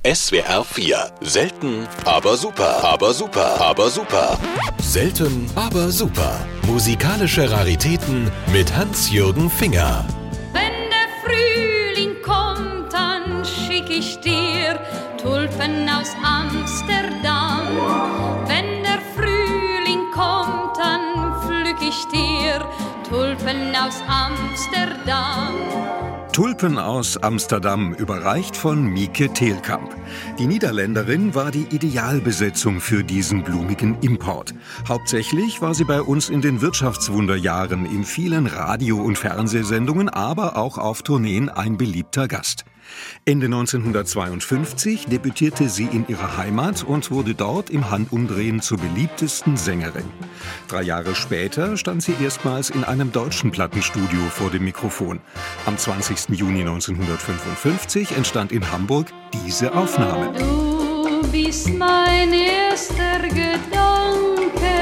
SWR 4. Selten, aber super. Aber super. Aber super. Selten, aber super. Musikalische Raritäten mit Hans-Jürgen Finger. Wenn der Frühling kommt, dann schick ich dir Tulpen aus Amsterdam. Wenn der Frühling kommt, dann pflück ich dir Tulpen aus Amsterdam. Tulpen aus Amsterdam, überreicht von Mieke Teelkamp. Die Niederländerin war die Idealbesetzung für diesen blumigen Import. Hauptsächlich war sie bei uns in den Wirtschaftswunderjahren in vielen Radio- und Fernsehsendungen, aber auch auf Tourneen ein beliebter Gast. Ende 1952 debütierte sie in ihrer Heimat und wurde dort im Handumdrehen zur beliebtesten Sängerin. 3 Jahre später stand sie erstmals in einem deutschen Plattenstudio vor dem Mikrofon. Am 20. Juni 1955 entstand in Hamburg diese Aufnahme. Du bist mein erster Gedanke,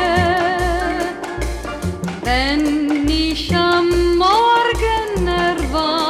wenn ich am Morgen erwacht.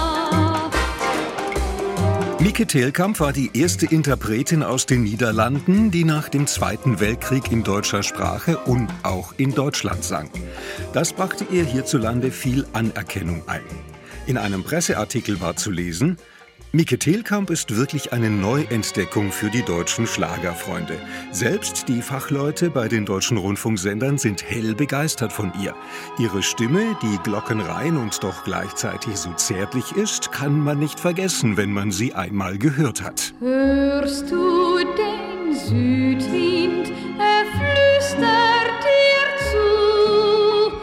Mieke Teelkamp war die erste Interpretin aus den Niederlanden, die nach dem Zweiten Weltkrieg in deutscher Sprache und auch in Deutschland sang. Das brachte ihr hierzulande viel Anerkennung ein. In einem Presseartikel war zu lesen: Mieke Teelkamp ist wirklich eine Neuentdeckung für die deutschen Schlagerfreunde. Selbst die Fachleute bei den deutschen Rundfunksendern sind hell begeistert von ihr. Ihre Stimme, die glockenrein und doch gleichzeitig so zärtlich ist, kann man nicht vergessen, wenn man sie einmal gehört hat. Hörst du den Südwind, er flüstert dir zu.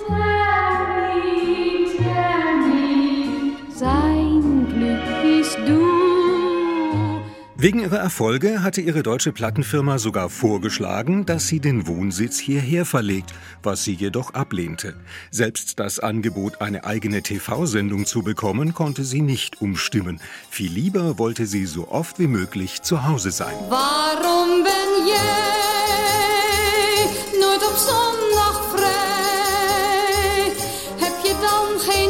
Termin, sein Glück bist du. Wegen ihrer Erfolge hatte ihre deutsche Plattenfirma sogar vorgeschlagen, dass sie den Wohnsitz hierher verlegt, was sie jedoch ablehnte. Selbst das Angebot, eine eigene TV-Sendung zu bekommen, konnte sie nicht umstimmen. Viel lieber wollte sie so oft wie möglich zu Hause sein. Waarom ben jij nooit op zondag vrij? Heb je dan geen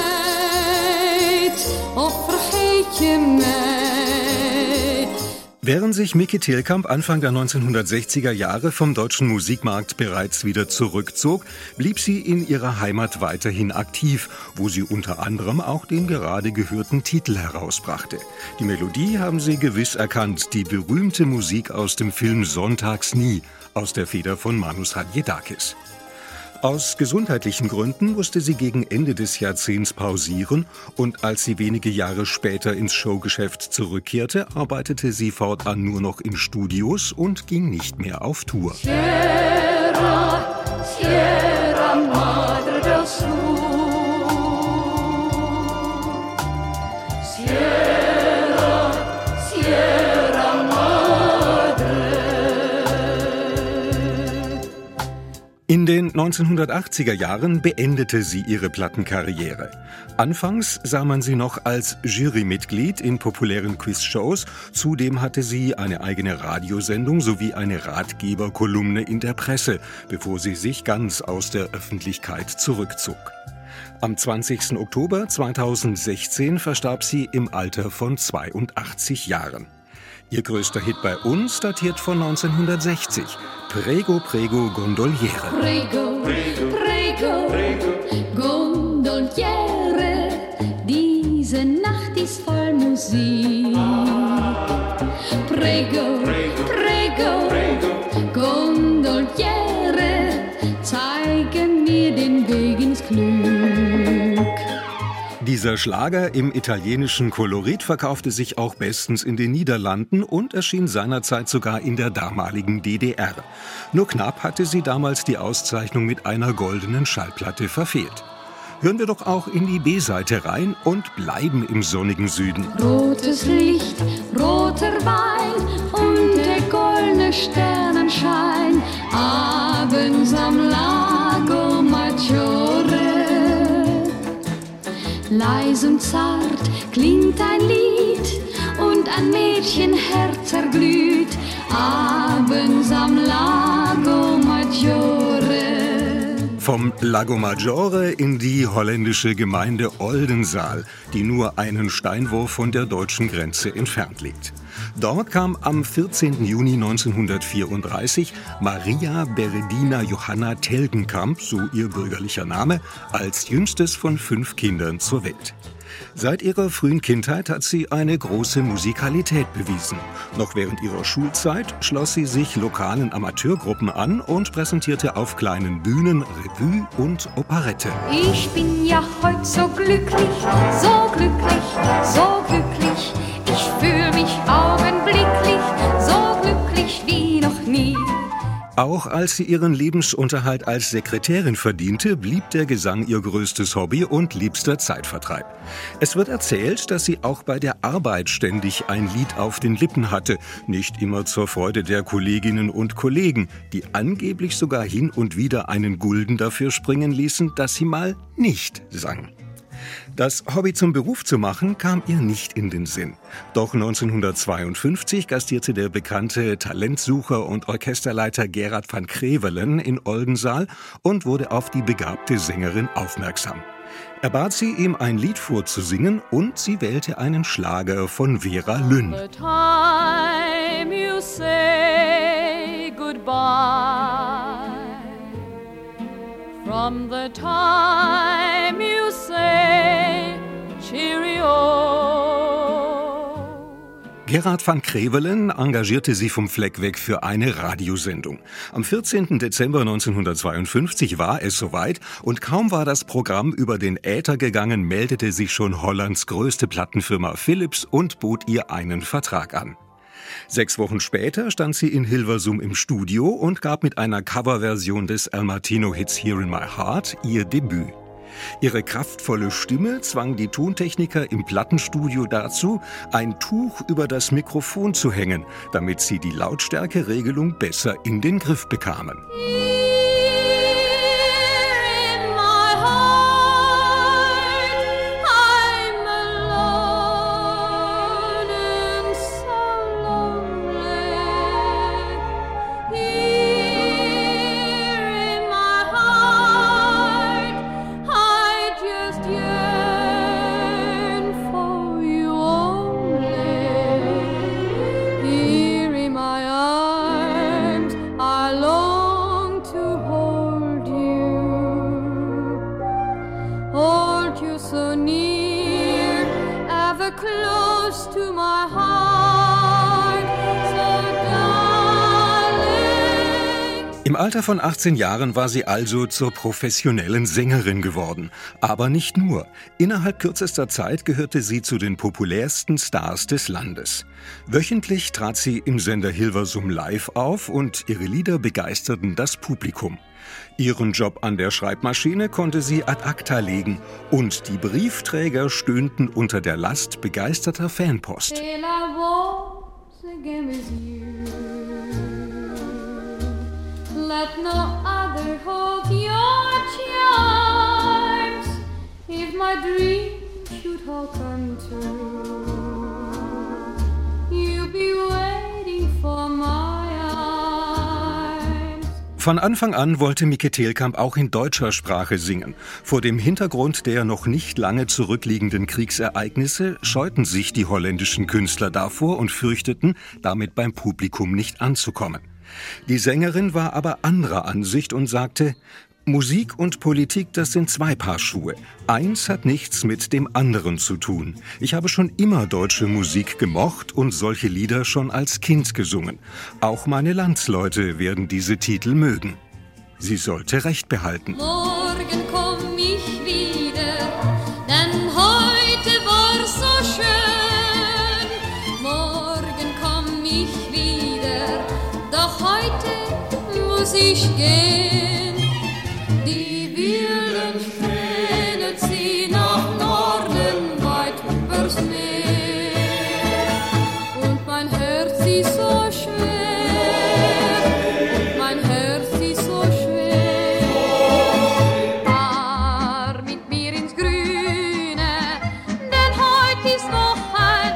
tijd of vergeet je mij? Während sich Mieke Teelkamp Anfang der 1960er Jahre vom deutschen Musikmarkt bereits wieder zurückzog, blieb sie in ihrer Heimat weiterhin aktiv, wo sie unter anderem auch den gerade gehörten Titel herausbrachte. Die Melodie haben Sie gewiss erkannt, die berühmte Musik aus dem Film Sonntags nie, aus der Feder von Manos Hadjiadakis. Aus gesundheitlichen Gründen musste sie gegen Ende des Jahrzehnts pausieren und als sie wenige Jahre später ins Showgeschäft zurückkehrte, arbeitete sie fortan nur noch in Studios und ging nicht mehr auf Tour. Sierra, Sierra Madre del Sur. Sierra, Sierra Madre. In den 1980er Jahren beendete sie ihre Plattenkarriere. Anfangs sah man sie noch als Jurymitglied in populären Quizshows. Zudem hatte sie eine eigene Radiosendung sowie eine Ratgeberkolumne in der Presse, bevor sie sich ganz aus der Öffentlichkeit zurückzog. Am 20. Oktober 2016 verstarb sie im Alter von 82 Jahren. Ihr größter Hit bei uns datiert von 1960. Prego, prego, gondoliere. Prego, prego, prego, gondoliere. Diese Nacht ist voll Musik. Prego, prego, gondoliere. Zeige mir den Weg ins Glück. Dieser Schlager im italienischen Kolorit verkaufte sich auch bestens in den Niederlanden und erschien seinerzeit sogar in der damaligen DDR. Nur knapp hatte sie damals die Auszeichnung mit einer goldenen Schallplatte verfehlt. Hören wir doch auch in die B-Seite rein und bleiben im sonnigen Süden. Rotes Licht, roter Wein und der goldene Sternenschein. Abends am Lago Maggiore. Leis und zart klingt ein Lied und ein Mädchenherz erglüht. Abends am Lago Maggiore. Vom Lago Maggiore in die holländische Gemeinde Oldenzaal, die nur einen Steinwurf von der deutschen Grenze entfernt liegt. Dort kam am 14. Juni 1934 Maria Beredina Johanna Telgenkamp, so ihr bürgerlicher Name, als jüngstes von 5 Kindern zur Welt. Seit ihrer frühen Kindheit hat sie eine große Musikalität bewiesen. Noch während ihrer Schulzeit schloss sie sich lokalen Amateurgruppen an und präsentierte auf kleinen Bühnen Revue und Operette. Ich bin ja heute so glücklich, so glücklich, so glücklich. Ich fühle mich augenblicklich so glücklich wie noch nie. Auch als sie ihren Lebensunterhalt als Sekretärin verdiente, blieb der Gesang ihr größtes Hobby und liebster Zeitvertreib. Es wird erzählt, dass sie auch bei der Arbeit ständig ein Lied auf den Lippen hatte, nicht immer zur Freude der Kolleginnen und Kollegen, die angeblich sogar hin und wieder einen Gulden dafür springen ließen, dass sie mal nicht sang. Das Hobby zum Beruf zu machen, kam ihr nicht in den Sinn. Doch 1952 gastierte der bekannte Talentsucher und Orchesterleiter Gerard van Crevelen in Oldenzaal und wurde auf die begabte Sängerin aufmerksam. Er bat sie, ihm ein Lied vorzusingen, und sie wählte einen Schlager von Vera Lynn. The time you say goodbye, from the time you say cheerio. Gerard van Crevelen engagierte sie vom Fleck weg für eine Radiosendung. Am 14. Dezember 1952 war es soweit, und kaum war das Programm über den Äther gegangen, meldete sich schon Hollands größte Plattenfirma Philips und bot ihr einen Vertrag an. 6 Wochen später stand sie in Hilversum im Studio und gab mit einer Coverversion des Al Martino-Hits Here in My Heart ihr Debüt. Ihre kraftvolle Stimme zwang die Tontechniker im Plattenstudio dazu, ein Tuch über das Mikrofon zu hängen, damit sie die Lautstärkeregelung besser in den Griff bekamen. Im Alter von 18 Jahren war sie also zur professionellen Sängerin geworden. Aber nicht nur. Innerhalb kürzester Zeit gehörte sie zu den populärsten Stars des Landes. Wöchentlich trat sie im Sender Hilversum live auf und ihre Lieder begeisterten das Publikum. Ihren Job an der Schreibmaschine konnte sie ad acta legen und die Briefträger stöhnten unter der Last begeisterter Fanpost. Let no other hold your charms. If my dream should all come true, you'll be waiting for my arms. Von Anfang an wollte Mieke Teelkamp auch in deutscher Sprache singen. Vor dem Hintergrund der noch nicht lange zurückliegenden Kriegsereignisse scheuten sich die holländischen Künstler davor und fürchteten, damit beim Publikum nicht anzukommen. Die Sängerin war aber anderer Ansicht und sagte: Musik und Politik, das sind 2 Paar Schuhe. Eins hat nichts mit dem anderen zu tun. Ich habe schon immer deutsche Musik gemocht und solche Lieder schon als Kind gesungen. Auch meine Landsleute werden diese Titel mögen. Sie sollte Recht behalten. Morgen komm ich wieder, denn heute war so schön. Morgen komm ich wieder, doch heute muss ich gehen. Die wilden Tränen ziehen nach Norden weit übers Meer. Und mein Herz ist so schwer, und mein Herz ist so schwer. Fahr mit mir ins Grüne, denn heute ist noch ein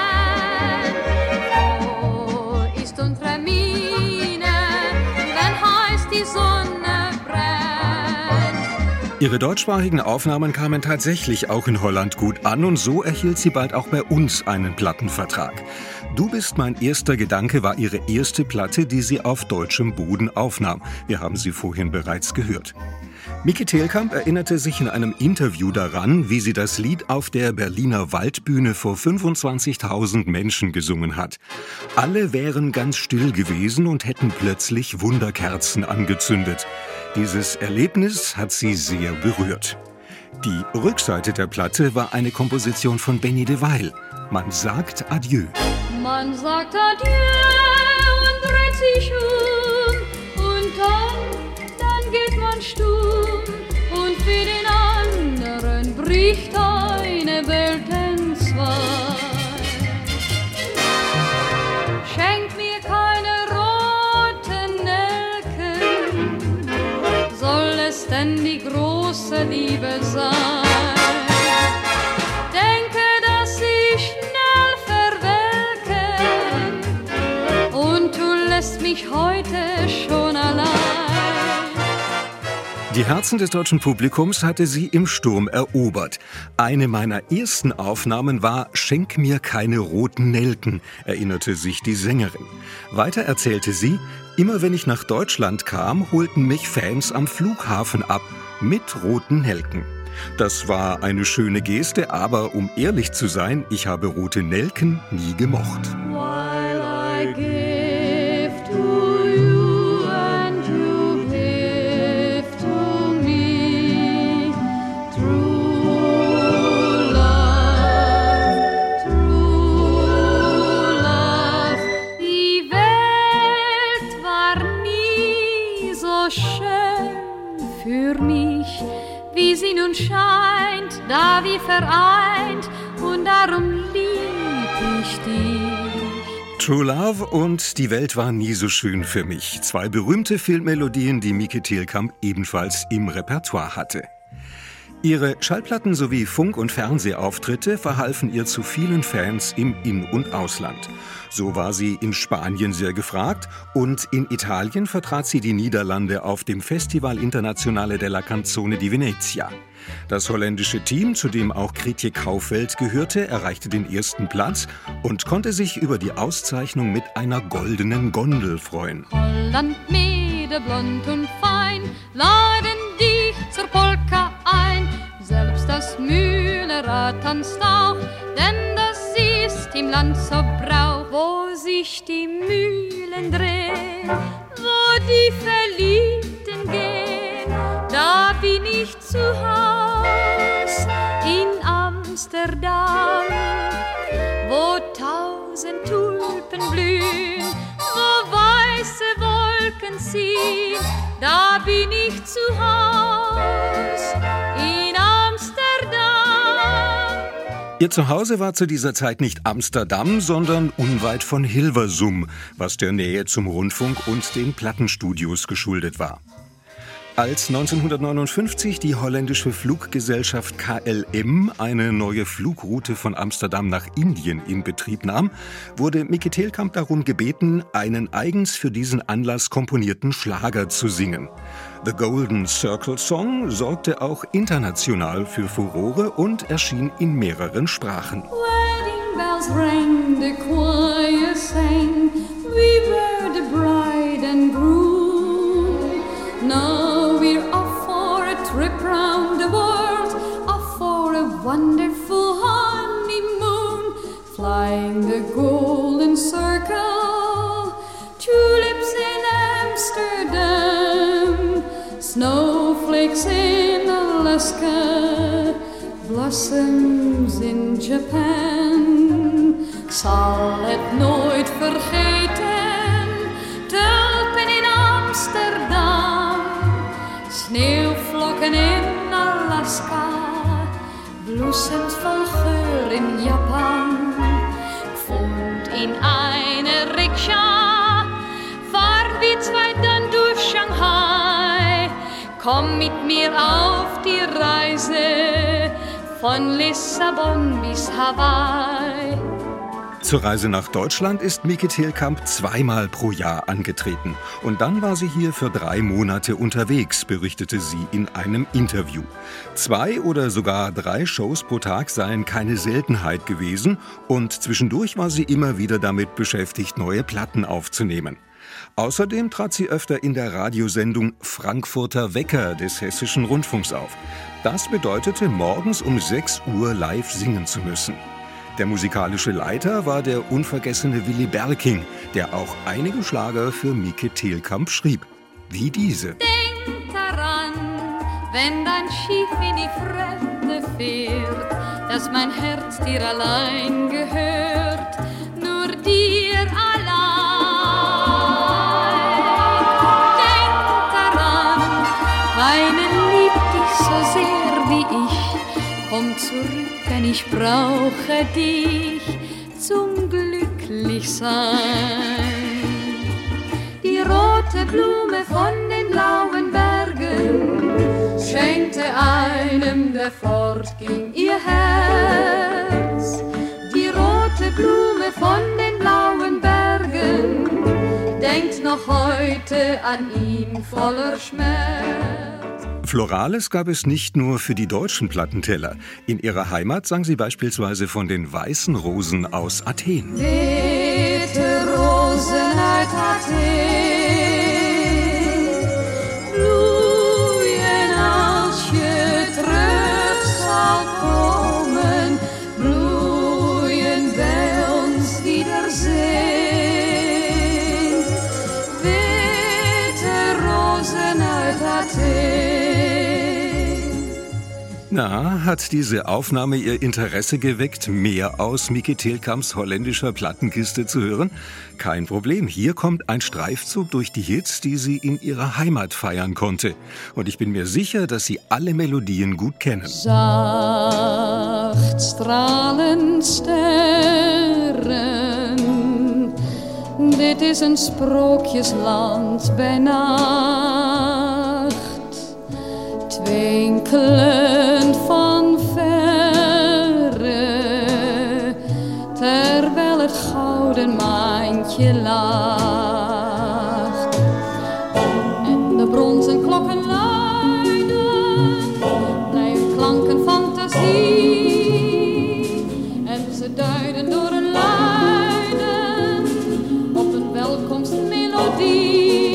End. Wo ist unsere Mine, wenn heißt die Sonne brennt. Ihre deutschsprachigen Aufnahmen kamen tatsächlich auch in Holland gut an und so erhielt sie bald auch bei uns einen Plattenvertrag. Du bist mein erster Gedanke war ihre erste Platte, die sie auf deutschem Boden aufnahm. Wir haben sie vorhin bereits gehört. Mieke Tehlkamp erinnerte sich in einem Interview daran, wie sie das Lied auf der Berliner Waldbühne vor 25.000 Menschen gesungen hat. Alle wären ganz still gewesen und hätten plötzlich Wunderkerzen angezündet. Dieses Erlebnis hat sie sehr berührt. Die Rückseite der Platte war eine Komposition von Benny de Weil. Man sagt Adieu. Man sagt Adieu und dreht sich und dann geht man stumm und für den anderen bricht eine Welt entzwei. Schenk mir keine roten Nelken, soll es denn die große Liebe sein? Heute schon allein. Die Herzen des deutschen Publikums hatte sie im Sturm erobert. Eine meiner ersten Aufnahmen war »Schenk mir keine roten Nelken«, erinnerte sich die Sängerin. Weiter erzählte sie, immer wenn ich nach Deutschland kam, holten mich Fans am Flughafen ab, mit roten Nelken. Das war eine schöne Geste, aber um ehrlich zu sein, ich habe rote Nelken nie gemocht. While I give to you and you give to me true love, true love. Die Welt war nie so schön für mich, wie sie nun scheint, da wir vereint, und darum lieb ich dich. True Love und Die Welt war nie so schön für mich. Zwei berühmte Filmmelodien, die Mieke Tehlkamp ebenfalls im Repertoire hatte. Ihre Schallplatten sowie Funk- und Fernsehauftritte verhalfen ihr zu vielen Fans im In- und Ausland. So war sie in Spanien sehr gefragt und in Italien vertrat sie die Niederlande auf dem Festival Internazionale della Canzone di Venezia. Das holländische Team, zu dem auch Grietje Kaufeld gehörte, erreichte den ersten Platz und konnte sich über die Auszeichnung mit einer goldenen Gondel freuen. Holland, Mäde, blond und fein, laden dich zur Polka ein. Selbst das Mühlenrad tanzt auch, denn das ist im Land so Brauch. Wo sich die Mühlen drehen, wo die Verliebten gehen, da bin ich zu Haus in Amsterdam, wo 1000 Tulpen blühen, wo weiße Wolken ziehen, da bin ich zu Haus in Amsterdam. Ihr Zuhause war zu dieser Zeit nicht Amsterdam, sondern unweit von Hilversum, was der Nähe zum Rundfunk und den Plattenstudios geschuldet war. Als 1959 die holländische Fluggesellschaft KLM eine neue Flugroute von Amsterdam nach Indien in Betrieb nahm, wurde Mieke Tehlkamp darum gebeten, einen eigens für diesen Anlass komponierten Schlager zu singen. The Golden Circle Song sorgte auch international für Furore und erschien in mehreren Sprachen. Wedding bells rang, the choir sang, we were the bride and groom. Now we're off for a trip round the world, off for a wonderful honeymoon, flying the golden circle, tulips in Amsterdam, snowflakes in Alaska, blossoms in Japan. Ik zal het nooit vergeten, tulpen in Amsterdam, sneeuwvlokken in Alaska, bloesems vol geur in Japan. Ik vond in eine Rikscha, fahren wir zwei dann durch Shanghai. Komm mit mir auf die Reise von Lissabon bis Hawaii. Zur Reise nach Deutschland ist Mieke Teelkamp 2-mal pro Jahr angetreten. Und dann war sie hier für 3 Monate unterwegs, berichtete sie in einem Interview. 2 oder sogar 3 Shows pro Tag seien keine Seltenheit gewesen. Und zwischendurch war sie immer wieder damit beschäftigt, neue Platten aufzunehmen. Außerdem trat sie öfter in der Radiosendung Frankfurter Wecker des Hessischen Rundfunks auf. Das bedeutete, morgens um 6 Uhr live singen zu müssen. Der musikalische Leiter war der unvergessene Willy Berking, der auch einige Schlager für Mieke Teelkamp schrieb. Wie diese. Denk daran, wenn dein Schiff in die Fremde fährt, dass mein Herz dir allein gehört, nur dir allein. Denk daran, keiner liebt dich so sehr wie ich. Komm zurück, denn ich brauche dich zum Glücklichsein. Die rote Blume von den blauen Bergen schenkte einem, der fortging, ihr Herz. Die rote Blume von den blauen Bergen denkt noch heute an ihn voller Schmerz. Florales gab es nicht nur für die deutschen Plattenteller. In ihrer Heimat sang sie beispielsweise von den weißen Rosen aus Athen. Wehte Rosen uit Athen, bloeien als je terug zal komen, bloeien bij ons wiedersehen. Wehte Rosen uit Athen. Na, hat diese Aufnahme Ihr Interesse geweckt, mehr aus Mieke Teelkamps holländischer Plattenkiste zu hören? Kein Problem, hier kommt ein Streifzug durch die Hits, die sie in ihrer Heimat feiern konnte. Und ich bin mir sicher, dass Sie alle Melodien gut kennen. Zacht stralen sterren, dit is een sprookjesland bij nacht. Twinkelen van verre, terwijl het gouden maantje lacht. En de bronzen klokken luiden, blijven klanken fantasie. En ze duiden door een luiden op een welkomstmelodie.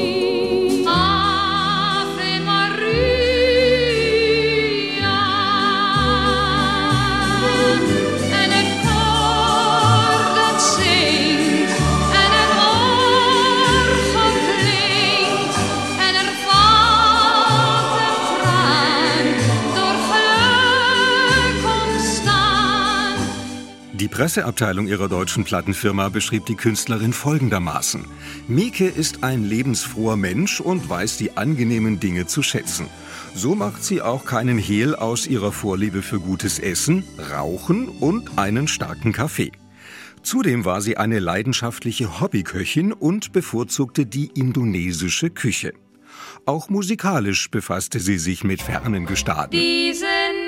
Die Presseabteilung ihrer deutschen Plattenfirma beschrieb die Künstlerin folgendermaßen: Mieke ist ein lebensfroher Mensch und weiß die angenehmen Dinge zu schätzen. So macht sie auch keinen Hehl aus ihrer Vorliebe für gutes Essen, Rauchen und einen starken Kaffee. Zudem war sie eine leidenschaftliche Hobbyköchin und bevorzugte die indonesische Küche. Auch musikalisch befasste sie sich mit fernen Gestaaten. Diese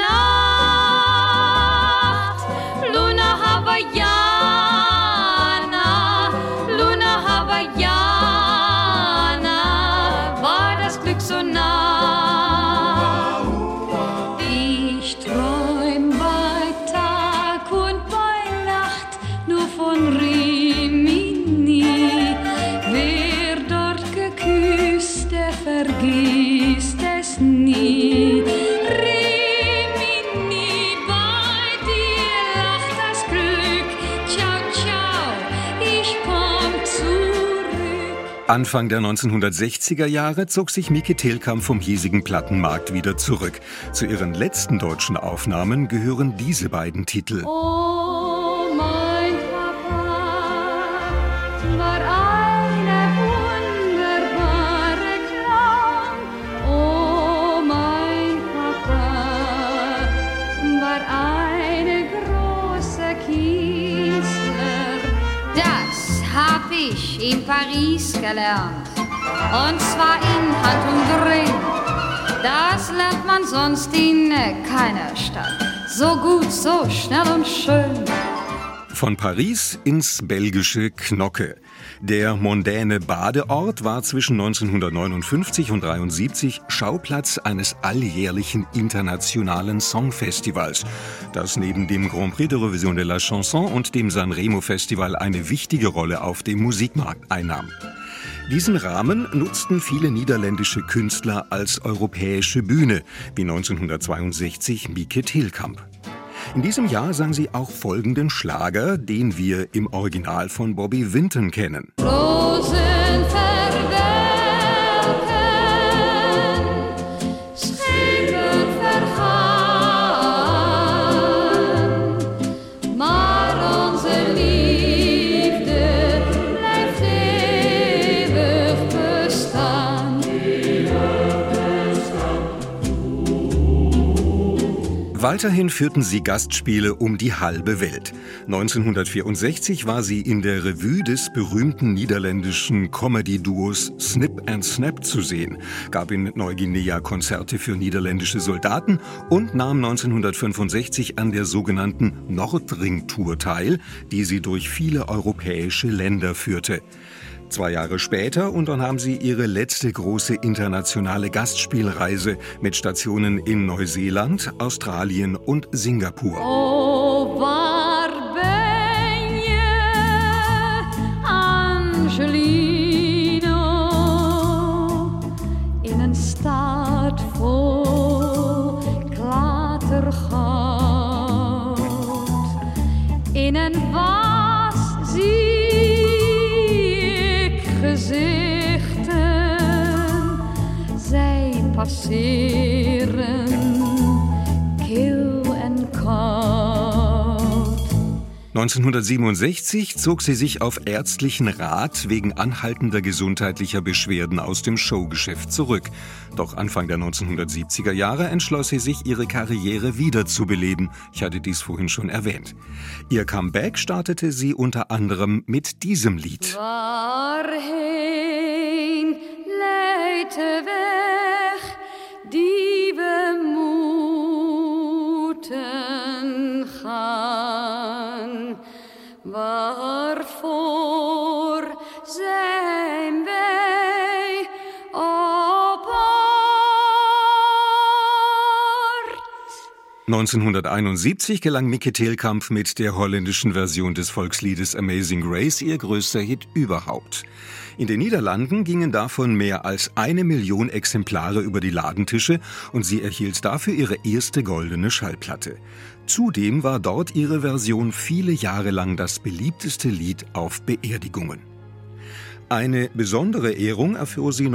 Nacht, Luna Hawaiiana, Luna Hawaiiana, war das Glück so nah. Ich träum bei Tag und bei Nacht nur von Rimini. Wer dort geküsst, der vergisst es nie. Rimini, bei dir lacht das Glück. Ciao, ciao, ich komm zurück. Anfang der 1960er Jahre zog sich Mieke Teelkamp vom hiesigen Plattenmarkt wieder zurück. Zu ihren letzten deutschen Aufnahmen gehören diese beiden Titel. Oh, mein Papa war eine wunderbare Clown. Oh, mein Papa war eine große Künstler. Das hab ich in Paris gelernt. Und zwar in Handumdrehen. Das lernt man sonst in keiner Stadt. So gut, so schnell und schön. Von Paris ins belgische Knokke. Der mondäne Badeort war zwischen 1959 und 1973 Schauplatz eines alljährlichen internationalen Songfestivals, das neben dem Grand Prix d'Eurovision de la Chanson und dem Sanremo Festival eine wichtige Rolle auf dem Musikmarkt einnahm. Diesen Rahmen nutzten viele niederländische Künstler als europäische Bühne, wie 1962 Mieke Teelkamp. In diesem Jahr sang sie auch folgenden Schlager, den wir im Original von Bobby Vinton kennen. Rozen verwelken, schepen vergaan, maar onze liefde blijft eeuwig bestaan. Weiterhin führten sie Gastspiele um die halbe Welt. 1964 war sie in der Revue des berühmten niederländischen Comedy-Duos Snip and Snap zu sehen, gab in Neuguinea Konzerte für niederländische Soldaten und nahm 1965 an der sogenannten Nordring-Tour teil, die sie durch viele europäische Länder führte. 2 Jahre später unternahm sie ihre letzte große internationale Gastspielreise mit Stationen in Neuseeland, Australien und Singapur. Oh, waar ben je, Angelino? In een stad vol klatergoud. In een was zie gezichten, zij passeren, kil en koud. 1967 zog sie sich auf ärztlichen Rat wegen anhaltender gesundheitlicher Beschwerden aus dem Showgeschäft zurück. Doch Anfang der 1970er Jahre entschloss sie sich, ihre Karriere wiederzubeleben. Ich hatte dies vorhin schon erwähnt. Ihr Comeback startete sie unter anderem mit diesem Lied. Waarheen leidt de weg die we moeten gaan? Waarvoor zijn wij op aard? 1971 gelang Mieke Teelkamp mit der holländischen Version des Volksliedes Amazing Grace ihr größter Hit überhaupt. In den Niederlanden gingen davon mehr als 1 Million Exemplare über die Ladentische und sie erhielt dafür ihre erste goldene Schallplatte. Zudem war dort ihre Version viele Jahre lang das beliebteste Lied auf Beerdigungen. Eine besondere Ehrung erfuhr sie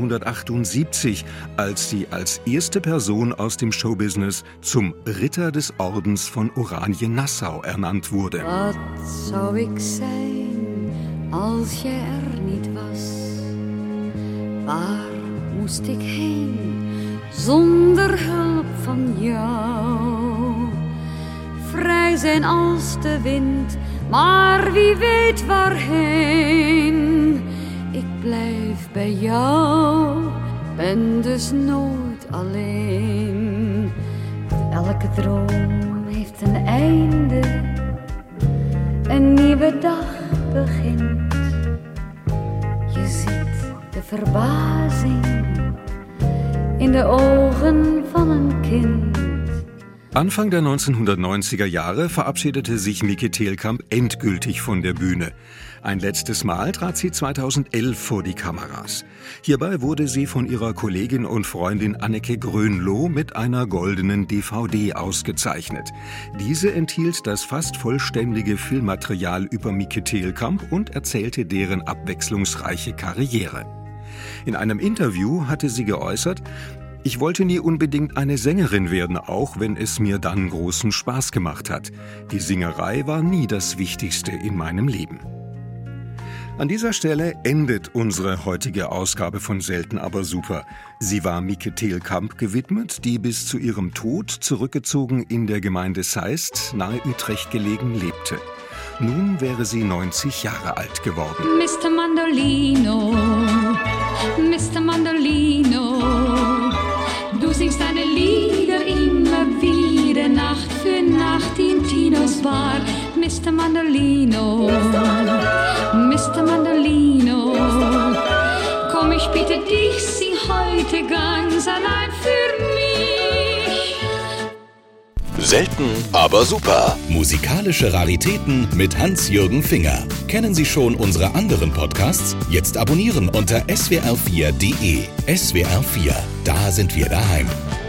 1978, als sie als erste Person aus dem Showbusiness zum Ritter des Ordens von Oranje-Nassau ernannt wurde. Wat zou ik zijn als jij niet was? Waar moest ik heen zonder hulp van jou? Vrij zijn als de wind, maar wie weet waarheen? Ik blijf bij jou, ben dus nooit alleen. Elke droom heeft een einde, een nieuwe dag begint. Je ziet de verbazing in de ogen van een kind. Anfang der 1990er Jahre verabschiedete sich Mieke Teelkamp endgültig von der Bühne. Ein letztes Mal trat sie 2011 vor die Kameras. Hierbei wurde sie von ihrer Kollegin und Freundin Anneke Grönloh mit einer goldenen DVD ausgezeichnet. Diese enthielt das fast vollständige Filmmaterial über Mieke Teelkamp und erzählte deren abwechslungsreiche Karriere. In einem Interview hatte sie geäußert: Ich wollte nie unbedingt eine Sängerin werden, auch wenn es mir dann großen Spaß gemacht hat. Die Singerei war nie das Wichtigste in meinem Leben. An dieser Stelle endet unsere heutige Ausgabe von Selten aber super. Sie war Mieke Teelkamp gewidmet, die bis zu ihrem Tod zurückgezogen in der Gemeinde Seist, nahe Utrecht gelegen, lebte. Nun wäre sie 90 Jahre alt geworden. Mr. Mandolino, Mr. Mandolino, du singst deine Lieder immer wieder Nacht für Nacht. Tintinos war. Mr. Mandolino, Mr. Mandolino, komm, ich bitte dich, sing heute ganz allein für mich. Selten, aber super. Musikalische Raritäten mit Hans-Jürgen Finger. Kennen Sie schon unsere anderen Podcasts? Jetzt abonnieren unter swr4.de. SWR4, da sind wir daheim.